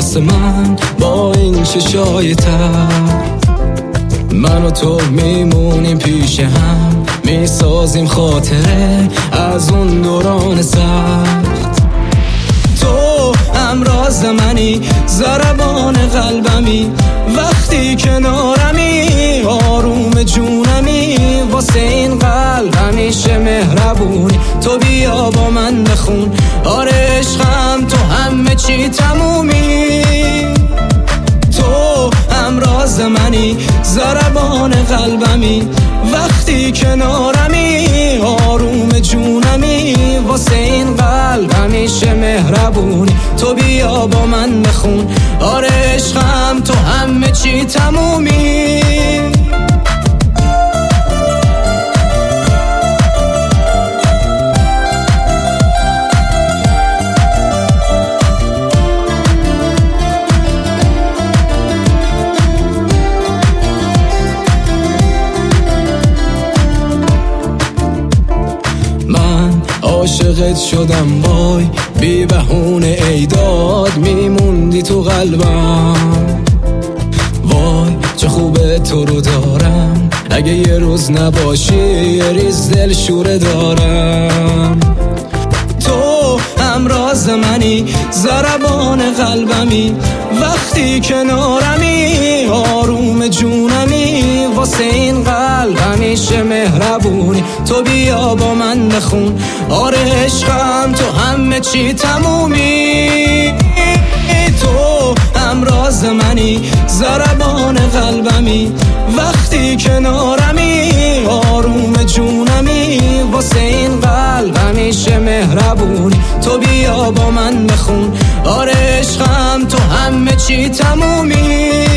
واسه من با این چشای تر. من و تو میمونیم پیش هم، میسازیم خاطره از اون دوران سخت. تو همراز منی، ضربان قلبمی، وقتی کنارمی آروم جونمی. واسه این قلب همیشه مهربونی، تو بیا با من بخون. آره عشقم تو همه چی تمومی. تو همراز منی، ضربان قلبمی، وقتی کنارمی آروم جونمی. واسه این قلب همیشه مهربونی، تو بیا با من بخون. آره عشقم تو همه چی تمومی. عاشقت شدم وای، بی بهونه ایداد میموندی تو قلبم. وای چه خوبه تو رو دارم، اگه یه روز نباشی یه ریز دل شوره دارم. تو همراز منی، ضربان قلبمی، وقتی کنارمی آروم جونمی. واسه این قلب همیشه مهربونی، تو بیا با من بخون. آره عشقم تو همه چی تمومی. تو همراز منی، ضربان قلبمی، وقتی کنارمی آروم جونمی. واسه این قلب همیشه مهربونی، تو بیا با من بخون. آره عشقم تو همه چی تمومی.